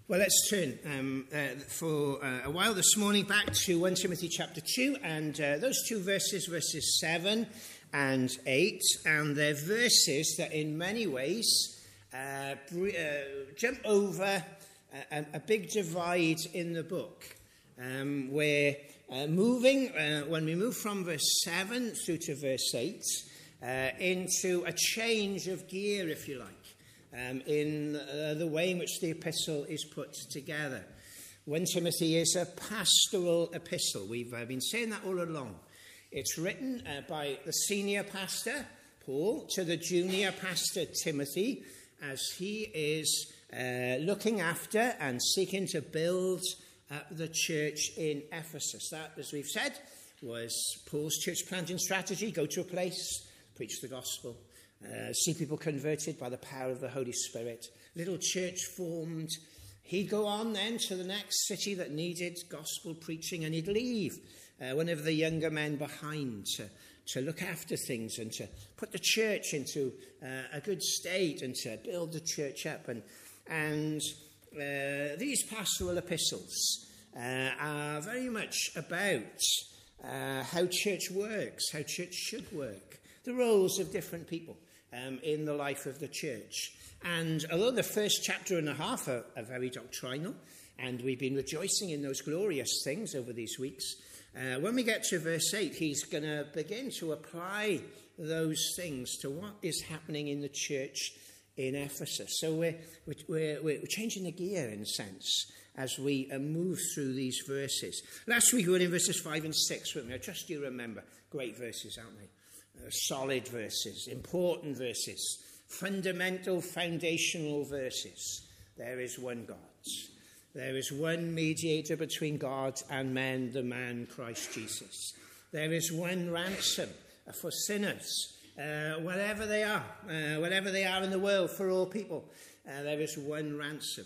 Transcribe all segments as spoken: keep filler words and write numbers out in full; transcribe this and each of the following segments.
Well, let's turn um, uh, for uh, a while this morning back to First Timothy chapter two, and uh, those two verses, verses seven and eight, and they're verses that in many ways uh, br- uh, jump over a, a big divide in the book. Um, we're uh, moving, uh, when we move from verse seven through to verse eight, uh, into a change of gear, if you like. Um, in uh, the way in which the epistle is put together. First Timothy is a pastoral epistle. We've uh, been saying that all along. It's written uh, by the senior pastor, Paul, to the junior pastor, Timothy, as he is uh, looking after and seeking to build up the church in Ephesus. That, as we've said, was Paul's church planting strategy. Go to a place, preach the gospel. Uh, see people converted by the power of the Holy Spirit. Little church formed. He'd go on then to the next city that needed gospel preaching, and he'd leave uh, one of the younger men behind to, to look after things and to put the church into uh, a good state and to build the church up. And, and uh, these pastoral epistles uh, are very much about uh, how church works, how church should work, the roles of different people Um, in the life of the church. And although the first chapter and a half are, are very doctrinal, and we've been rejoicing in those glorious things over these weeks, uh, when we get to verse eight, he's going to begin to apply those things to what is happening in the church in Ephesus. So we're, we're, we're changing the gear, in a sense, as we uh, move through these verses. Last week we were in verses five and six, weren't we? I trust you remember. Great verses, aren't they? Uh, solid verses, important verses, fundamental, foundational verses. There is one God. There is one mediator between God and men, the man Christ Jesus. There is one ransom for sinners, uh, wherever they are, uh, wherever they are in the world, for all people. Uh, there is one ransom.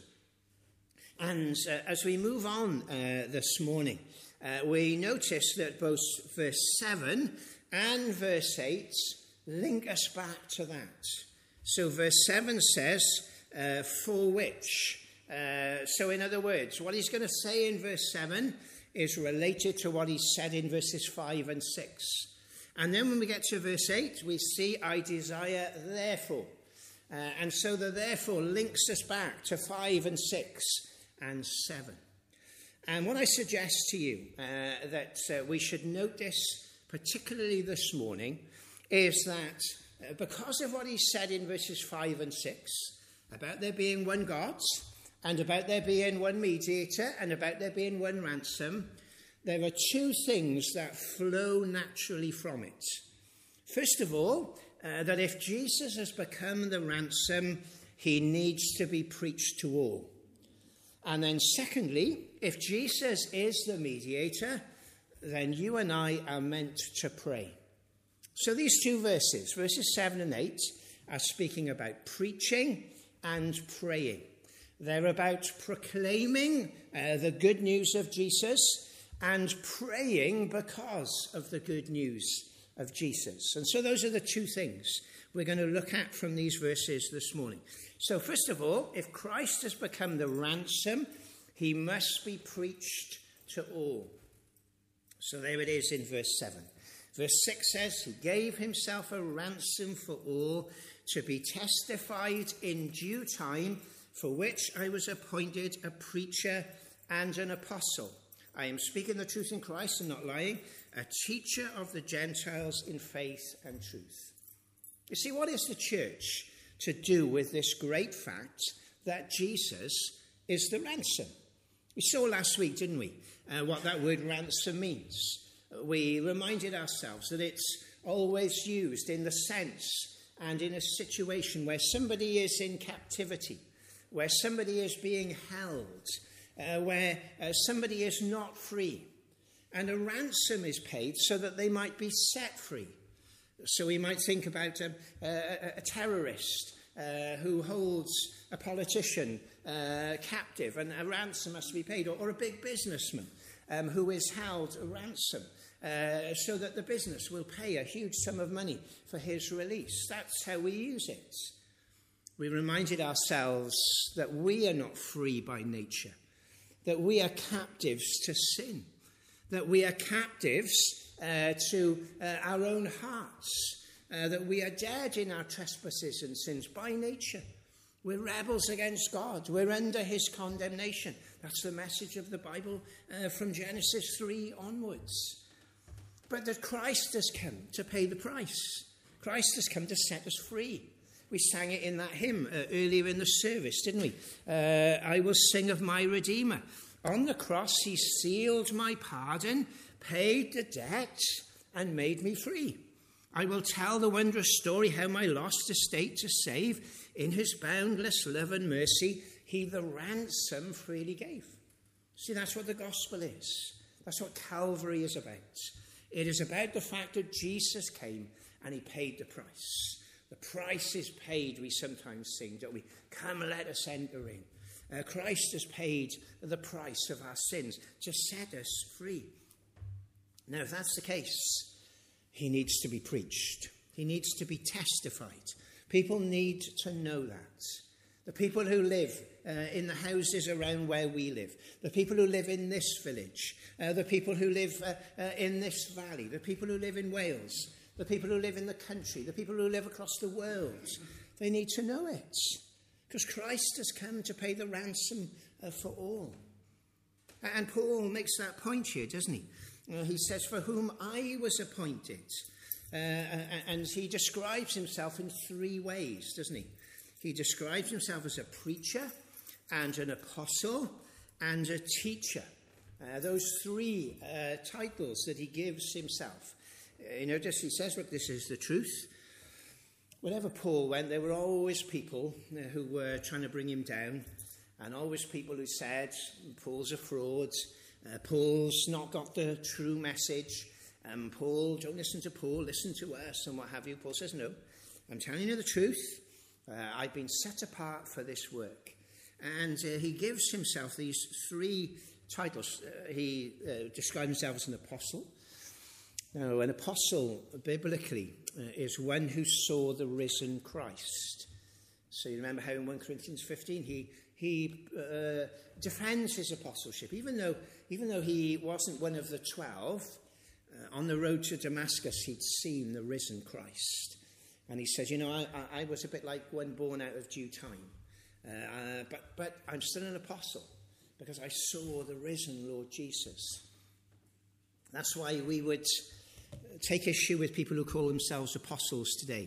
And uh, as we move on uh, this morning, uh, we notice that both verse seven and verse eight link us back to that. So verse seven says, uh, for which. Uh, so in other words, what he's going to say in verse seven is related to what he said in verses five and six. And then when we get to verse eight, we see, I desire therefore. Uh, and so the therefore links us back to five and six and seven. And what I suggest to you uh, that uh, we should notice particularly this morning, is that uh, because of what he said in verses five and six, about there being one God, and about there being one mediator, and about there being one ransom, there are two things that flow naturally from it. First of all, uh, that if Jesus has become the ransom, he needs to be preached to all. And then secondly, if Jesus is the mediator, then you and I are meant to pray. So these two verses, verses seven and eight, are speaking about preaching and praying. They're about proclaiming uh, the good news of Jesus and praying because of the good news of Jesus. And so those are the two things we're going to look at from these verses this morning. So first of all, if Christ has become the ransom, he must be preached to all. So there it is in verse seven. Verse six says, he gave himself a ransom for all to be testified in due time, for which I was appointed a preacher and an apostle. I am speaking the truth in Christ and not lying, a teacher of the Gentiles in faith and truth. You see, what is the church to do with this great fact that Jesus is the ransom? We saw last week, didn't we, uh, what that word ransom means. We reminded ourselves that it's always used in the sense and in a situation where somebody is in captivity, where somebody is being held, uh, where uh, somebody is not free. And a ransom is paid so that they might be set free. So we might think about a, a, a terrorist uh, who holds a politician uh, captive, and a ransom must be paid, or, or a big businessman um, who is held a ransom uh, so that the business will pay a huge sum of money for his release. That's how we use it. we reminded ourselves that we are not free by nature, that we are captives to sin, that we are captives uh, to uh, our own hearts, uh, that we are dead in our trespasses and sins by nature. We're rebels against God. We're under his condemnation. That's the message of the Bible uh, from Genesis three onwards. But that Christ has come to pay the price. Christ has come to set us free. We sang it in that hymn uh, earlier in the service, didn't we? Uh, I will sing of my Redeemer. On the cross he sealed my pardon, paid the debt, and made me free. I will tell the wondrous story how my lost estate to save. In his boundless love and mercy, he the ransom freely gave. See, that's what the gospel is. That's what Calvary is about. It is about the fact that Jesus came and he paid the price. The price is paid, we sometimes sing, don't we? Come, let us enter in. Uh, Christ has paid the price of our sins to set us free. Now, if that's the case, he needs to be preached. He needs to be testified. People need to know that. The people who live uh, in the houses around where we live, the people who live in this village, uh, the people who live uh, uh, in this valley, the people who live in Wales, the people who live in the country, the people who live across the world, they need to know it. Because Christ has come to pay the ransom uh, for all. And Paul makes that point here, doesn't he? Uh, he says, for whom I was appointed. Uh, and he describes himself in three ways, doesn't he? He describes himself as a preacher and an apostle and a teacher. Uh, those three uh, titles that he gives himself. Uh, you notice he says, look, this is the truth. Wherever Paul went, there were always people uh, who were trying to bring him down, and always people who said, Paul's a fraud, uh, Paul's not got the true message, and Paul, don't listen to Paul, listen to us, and what have you. Paul says, no, I'm telling you the truth. Uh, I've been set apart for this work. And uh, he gives himself these three titles. Uh, he uh, describes himself as an apostle. Now, an apostle, biblically, uh, is one who saw the risen Christ. So you remember how in First Corinthians fifteen, he he uh, defends his apostleship, even though even though he wasn't one of the twelve. Uh, on the road to Damascus, he'd seen the risen Christ. And he says, you know, I, I, I was a bit like one born out of due time. Uh, uh, but, but I'm still an apostle because I saw the risen Lord Jesus. That's why we would take issue with people who call themselves apostles today.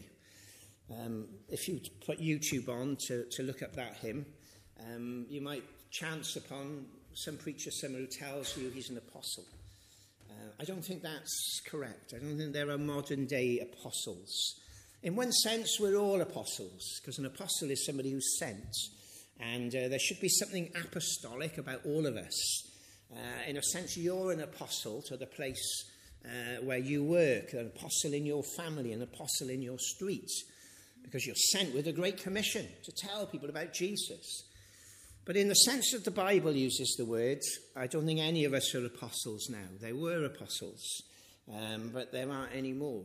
Um, if you put YouTube on to, to look up that hymn, um, you might chance upon some preacher somewhere who tells you he's an apostle. Uh, I don't think that's correct. I don't think there are modern day apostles. In one sense, we're all apostles, because an apostle is somebody who's sent. And uh, there should be something apostolic about all of us. Uh, in a sense, you're an apostle to the place uh, where you work, an apostle in your family, an apostle in your street, because you're sent with a great commission to tell people about Jesus. But in the sense that the Bible uses the word, I don't think any of us are apostles now. There were apostles, um, but there aren't any more.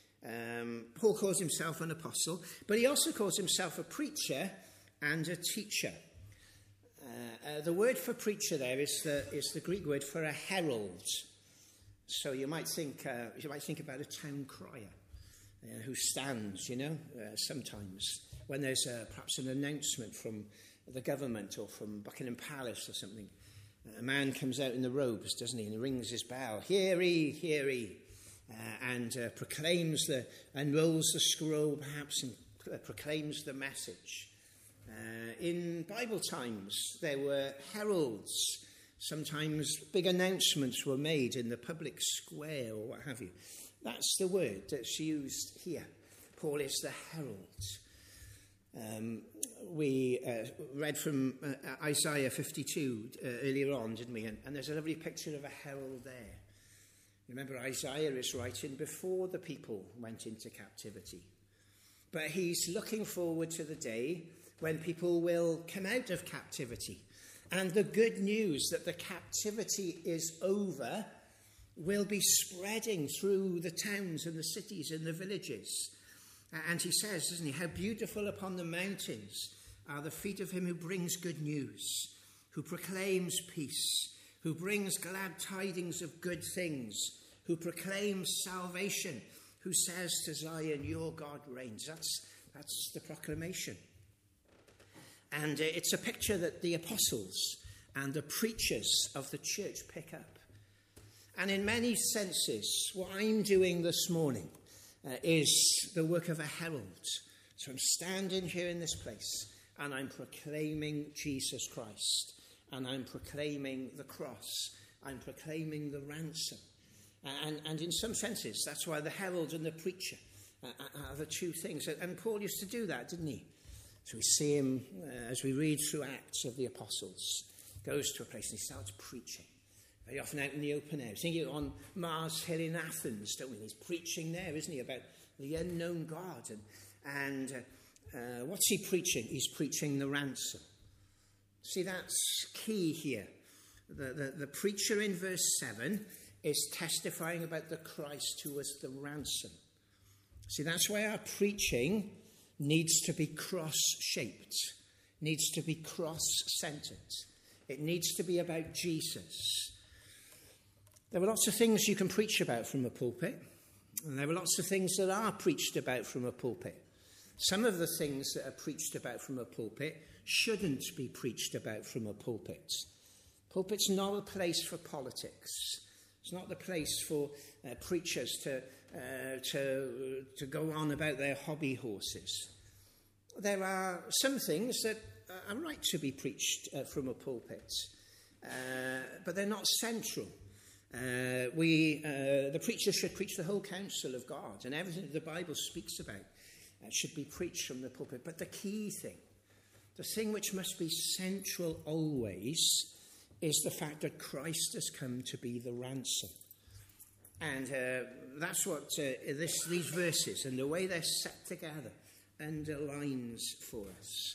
Um, Paul calls himself an apostle, but he also calls himself a preacher and a teacher. Uh, uh, the word for preacher there is the, is the Greek word for a herald. So you might think uh, you might think about a town crier uh, who stands, you know, uh, sometimes when there's uh, perhaps an announcement from the government or from Buckingham Palace or something. A man comes out in the robes, doesn't he, and he rings his bell, hear ye, hear ye, uh, and uh, proclaims the, and rolls the scroll perhaps and uh, proclaims the message. Uh, in Bible times, there were heralds. Sometimes big announcements were made in the public square or what have you. That's the word that's used here. Paul is the herald. Um, we uh, read from uh, Isaiah fifty-two uh, earlier on, didn't we? And, and there's a lovely picture of a herald there. Remember, Isaiah is writing before the people went into captivity. But he's looking forward to the day when people will come out of captivity. And the good news that the captivity is over will be spreading through the towns and the cities and the villages. And he says, doesn't he, how beautiful upon the mountains are the feet of him who brings good news, who proclaims peace, who brings glad tidings of good things, who proclaims salvation, who says to Zion, your God reigns. That's, that's the proclamation. And uh, it's a picture that the apostles and the preachers of the church pick up. And in many senses, what I'm doing this morning uh, is the work of a herald. So I'm standing here in this place and I'm proclaiming Jesus Christ. And I'm proclaiming the cross. I'm proclaiming the ransom. And, and in some senses, that's why the herald and the preacher are the two things. And Paul used to do that, didn't he? So we see him, uh, as we read through Acts of the Apostles, goes to a place and he starts preaching. Very often out in the open air. Thinking on Mars Hill in Athens, don't we? He's preaching there, isn't he, about the unknown God. And, and uh, uh, what's he preaching? He's preaching the ransom. See, that's key here. The, the, the preacher in verse seven is testifying about the Christ who was the ransom. See, that's why our preaching needs to be cross-shaped, needs to be cross-centered. It needs to be about Jesus. There are lots of things you can preach about from a pulpit, and there are lots of things that are preached about from a pulpit. Some of the things that are preached about from a pulpit shouldn't be preached about from a pulpit. Pulpit's not a place for politics. It's not the place for uh, preachers to, uh, to, to go on about their hobby horses. There are some things that are right to be preached uh, from a pulpit, uh, but they're not central. Uh, we, uh, the preacher should preach the whole counsel of God, and everything that the Bible speaks about uh, should be preached from the pulpit. But the key thing, the thing which must be central always, is the fact that Christ has come to be the ransom. And uh, that's what uh, this, these verses and the way they're set together underlines for us.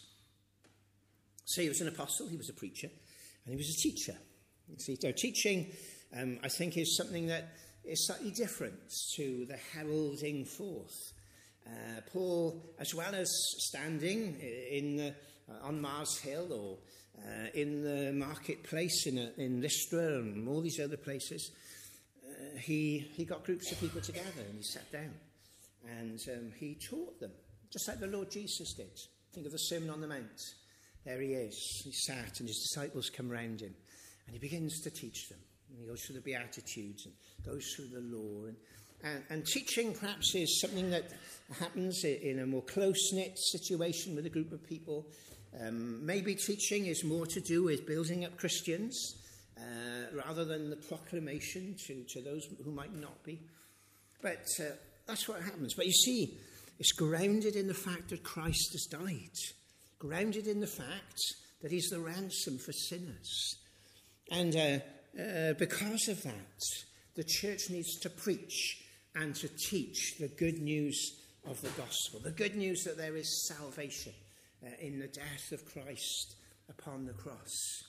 So he was an apostle, he was a preacher, and he was a teacher. You see, so teaching, um, I think, is something that is slightly different to the heralding forth. Uh, Paul, as well as standing in the, uh, on Mars Hill or uh, in the marketplace in, a, in Lystra and all these other places, uh, he, he got groups of people together and he sat down and um, he taught them, just like the Lord Jesus did. Think of the Sermon on the Mount. There he is. He sat and his disciples come round him and he begins to teach them. And he goes through the Beatitudes and goes through the law. And, and, and teaching perhaps is something that happens in a more close-knit situation with a group of people. Um, maybe teaching is more to do with building up Christians uh, rather than the proclamation to, to those who might not be. But uh, that's what happens. But you see, it's grounded in the fact that Christ has died. Grounded in the fact that he's the ransom for sinners. And uh, uh, because of that, the church needs to preach and to teach the good news of the gospel. The good news that there is salvation uh, in the death of Christ upon the cross.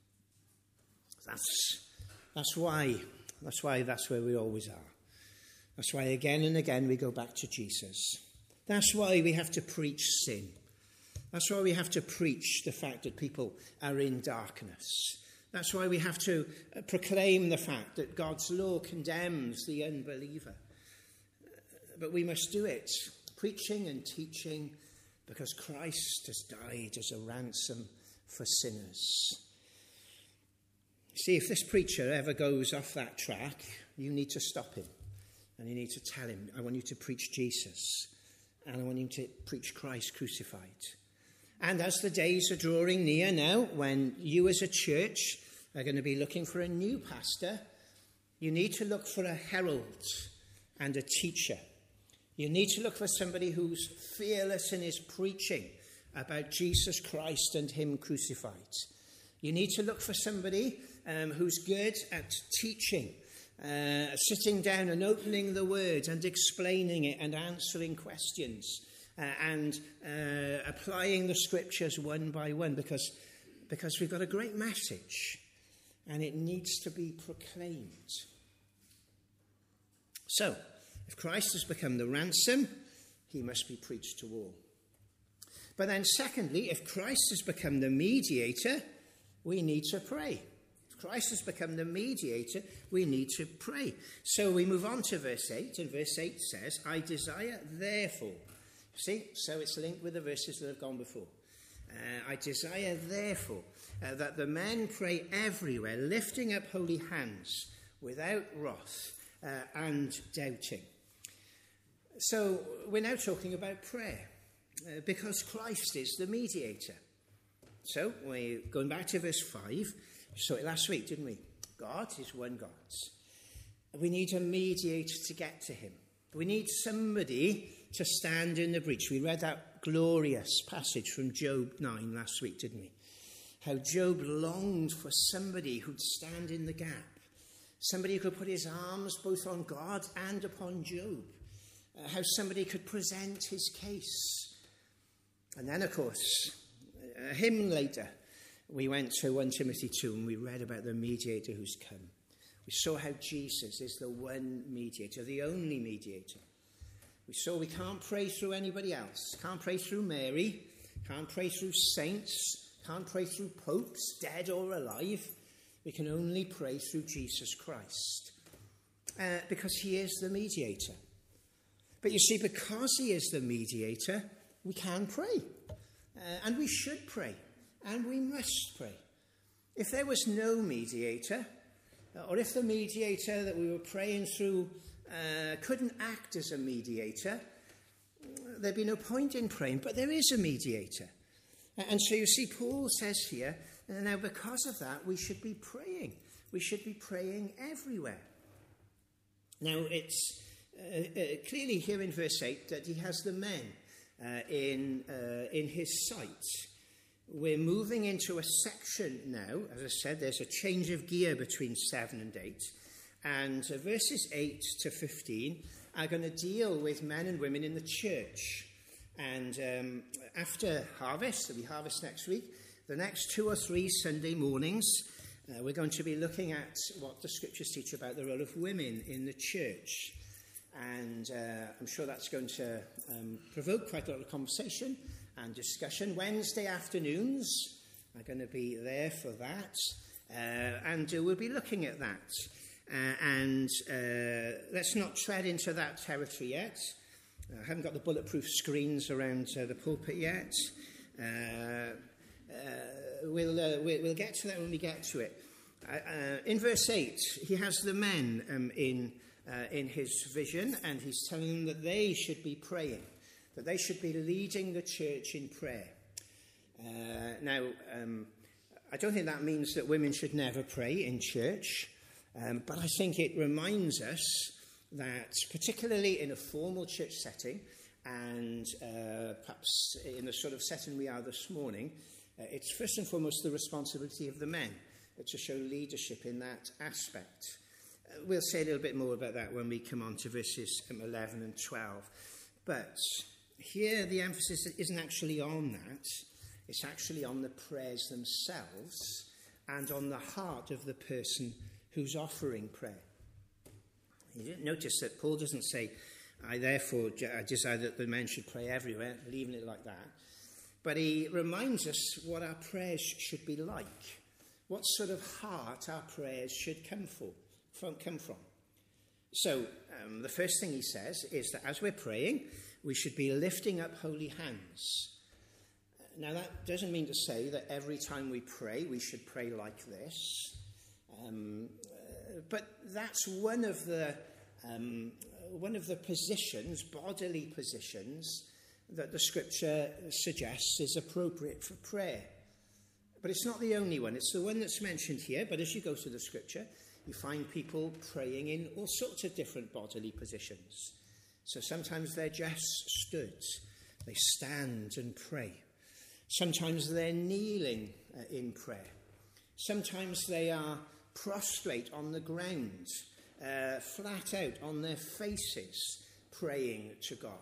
That's, that's why, that's why that's where we always are. That's why again and again we go back to Jesus. That's why we have to preach sin. That's why we have to preach the fact that people are in darkness. That's why we have to uh, proclaim the fact that God's law condemns the unbeliever. Uh, but we must do it, preaching and teaching, because Christ has died as a ransom for sinners. See, if this preacher ever goes off that track, you need to stop him. And you need to tell him, I want you to preach Jesus. And I want you to preach Christ crucified. And as the days are drawing near now, when you as a church are going to be looking for a new pastor, you need to look for a herald and a teacher. You need to look for somebody who's fearless in his preaching about Jesus Christ and him crucified. You need to look for somebody um, who's good at teaching, uh, sitting down and opening the word and explaining it and answering questions. Uh, and uh, applying the scriptures one by one, because, because we've got a great message and it needs to be proclaimed. So, if Christ has become the ransom, he must be preached to all. But then secondly, if Christ has become the mediator, we need to pray. If Christ has become the mediator, we need to pray. So we move on to verse eight, and verse eight says, I desire therefore. See, so it's linked with the verses that have gone before. Uh, I desire therefore uh, that the men pray everywhere, lifting up holy hands without wrath uh, and doubting. So we're now talking about prayer uh, because Christ is the mediator. So we're going back to verse five. We saw it last week, didn't we? God is one God. We need a mediator to get to him. We need somebody to stand in the breach. We read that glorious passage from Job nine last week, didn't we? How Job longed for somebody who'd stand in the gap. Somebody who could put his arms both on God and upon Job. Uh, how somebody could present his case. And then, of course, a hymn later, we went to First Timothy two and we read about the mediator who's come. We saw how Jesus is the one mediator, the only mediator. We saw we can't pray through anybody else. Can't pray through Mary. Can't pray through saints. Can't pray through popes, dead or alive. We can only pray through Jesus Christ. Uh, because he is the mediator. But you see, because he is the mediator, we can pray. Uh, and we should pray. And we must pray. If there was no mediator, or if the mediator that we were praying through uh, couldn't act as a mediator, there'd be no point in praying. But there is a mediator. And so you see, Paul says here, now because of that, we should be praying. We should be praying everywhere. Now, it's uh, uh, clearly here in verse eight that he has the men uh, in, uh, in his sight. We're moving into a section now. As I said, there's a change of gear between seven and eight. And uh, verses eight to fifteen are going to deal with men and women in the church. And um, after harvest, there'll be harvest next week, the next two or three Sunday mornings, uh, we're going to be looking at what the scriptures teach about the role of women in the church. And uh, I'm sure that's going to um, provoke quite a lot of conversation and discussion. Wednesday afternoons are going to be there for that. Uh, and uh, we'll be looking at that. Uh, and uh, let's not tread into that territory yet. I haven't got the bulletproof screens around uh, the pulpit yet. Uh, uh, we'll, uh, we'll, we'll get to that when we get to it. Uh, uh, in verse eight, he has the men um, in, uh, in his vision, and he's telling them that they should be praying, that they should be leading the church in prayer. Uh, now, um, I don't think that means that women should never pray in church, um, but I think it reminds us that particularly in a formal church setting, and uh, perhaps in the sort of setting we are this morning, uh, it's first and foremost the responsibility of the men uh, to show leadership in that aspect. Uh, we'll say a little bit more about that when we come on to verses um, eleven and twelve. But here the emphasis isn't actually on that. It's actually on the prayers themselves and on the heart of the person who's offering prayer. You didn't notice that Paul doesn't say, I therefore I desire that the men should pray everywhere, leaving it like that. But he reminds us what our prayers should be like, what sort of heart our prayers should come, for, from, come from. So um, the first thing he says is that as we're praying, we should be lifting up holy hands. Now that doesn't mean to say that every time we pray, we should pray like this. Um, uh, but that's one of the um, one of the positions, bodily positions, that the scripture suggests is appropriate for prayer. But it's not the only one. It's the one that's mentioned here. But as you go through the scripture, you find people praying in all sorts of different bodily positions. So sometimes they're just stood. They stand and pray. Sometimes they're kneeling uh, in prayer. Sometimes they are prostrate on the ground, uh, flat out on their faces, praying to God.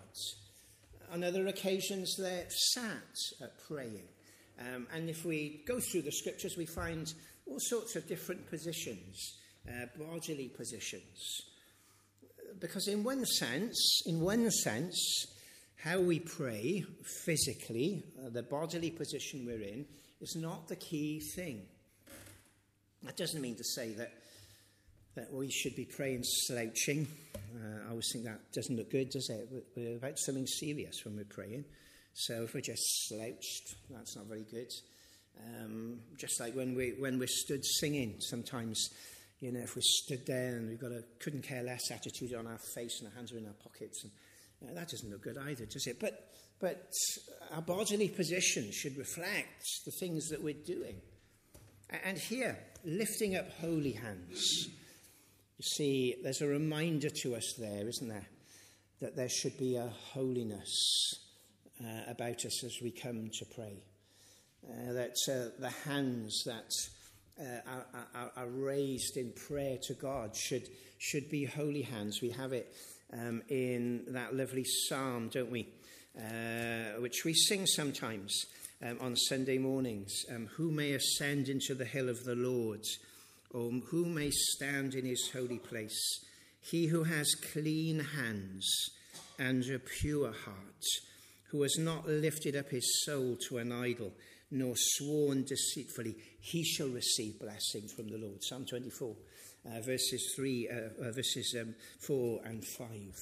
On other occasions, they're sat uh, praying. Um, and if we go through the scriptures, we find all sorts of different positions, uh, bodily positions. Because in one sense, in one sense, how we pray physically, uh, the bodily position we're in, is not the key thing. That doesn't mean to say that that we should be praying slouching. Uh, I always think that doesn't look good, does it? We're about something serious when we're praying. So if we're just slouched, that's not very good. Um, just like when we when we're stood singing, sometimes, you know, if we stood there and we've got a couldn't care less attitude on our face and our hands are in our pockets, and you know, that doesn't look good either, does it? But but our bodily position should reflect the things that we're doing. And here, lifting up holy hands. You see, there's a reminder to us there, isn't there, that there should be a holiness uh, about us as we come to pray. Uh, that uh, the hands that uh, are, are, are raised in prayer to God should should be holy hands. We have it um, in that lovely psalm, don't we, uh, which we sing sometimes um, on Sunday mornings. Um, Who may ascend into the hill of the Lord? Or who may stand in his holy place? He who has clean hands and a pure heart, who has not lifted up his soul to an idol, nor sworn deceitfully, he shall receive blessing from the Lord. Psalm twenty-four, uh, verses three, uh, uh, verses um, four and five.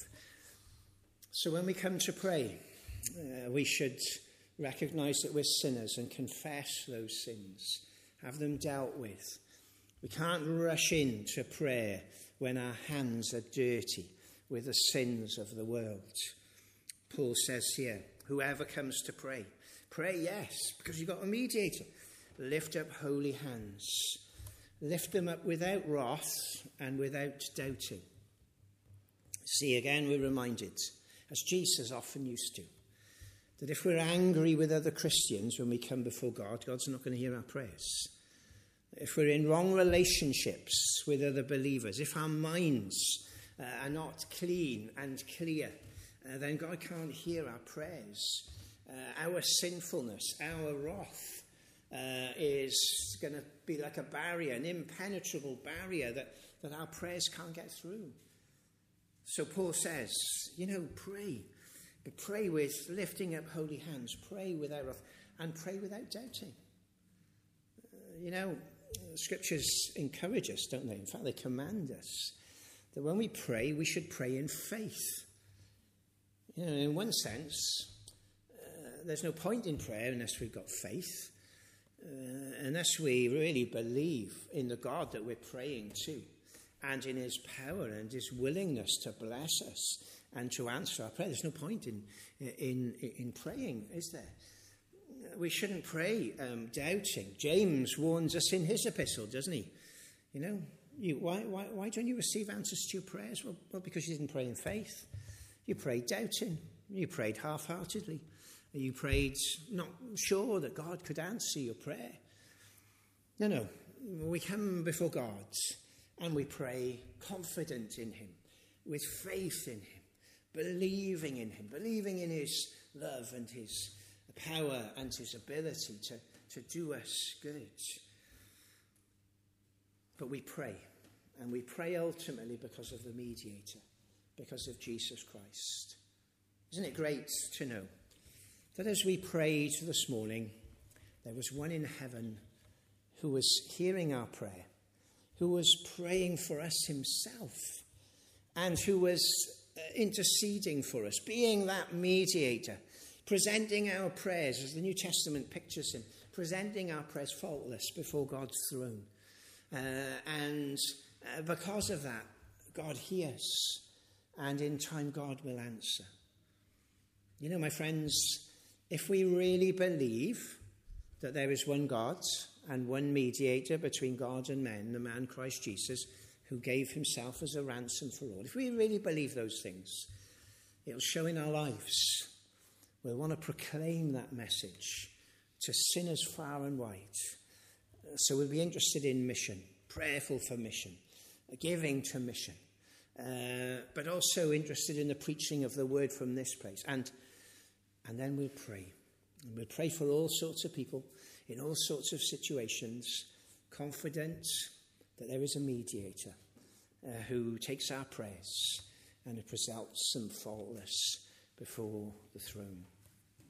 So when we come to pray, uh, we should recognise that we're sinners and confess those sins, have them dealt with. We can't rush into prayer when our hands are dirty with the sins of the world. Paul says here, whoever comes to pray, pray, yes, because you've got a mediator. Lift up holy hands. Lift them up without wrath and without doubting. See, again, we're reminded, as Jesus often used to, that if we're angry with other Christians when we come before God, God's not going to hear our prayers. If we're in wrong relationships with other believers, if our minds uh, are not clean and clear, uh, then God can't hear our prayers. Uh, our sinfulness, our wrath uh, is going to be like a barrier, an impenetrable barrier that, that our prayers can't get through. So Paul says, you know, pray, but pray with lifting up holy hands, pray without wrath, and pray without doubting. Uh, you know, Scriptures encourage us, don't they? In fact, they command us that when we pray, we should pray in faith. You know, in one sense, uh, there's no point in prayer unless we've got faith, uh, unless we really believe in the God that we're praying to and in his power and his willingness to bless us and to answer our prayer. There's no point in, in, in praying, is there? We shouldn't pray um, doubting. James warns us in his epistle, doesn't he? You know, you, why, why, why don't you receive answers to your prayers? Well, well, because you didn't pray in faith. You prayed doubting. You prayed half-heartedly. You prayed not sure that God could answer your prayer. No, no. We come before God and we pray confident in him, with faith in him, believing in him, believing in his love and his power and his ability to, to do us good. But we pray, and we pray ultimately because of the mediator, because of Jesus Christ. Isn't it great to know that as we prayed this morning, there was one in heaven who was hearing our prayer, who was praying for us himself, and who was interceding for us, being that mediator, presenting our prayers, as the New Testament pictures him, presenting our prayers faultless before God's throne. Uh, and uh, because of that, God hears, and in time God will answer. You know, my friends, if we really believe that there is one God and one mediator between God and men, the man Christ Jesus, who gave himself as a ransom for all, if we really believe those things, it'll show in our lives. We'll want to proclaim that message to sinners far and wide. So we'll be interested in mission, prayerful for mission, giving to mission, uh, but also interested in the preaching of the word from this place. And, and then we'll pray. And we'll pray for all sorts of people in all sorts of situations, confident that there is a mediator uh, who takes our prayers and it results them faultless before the throne.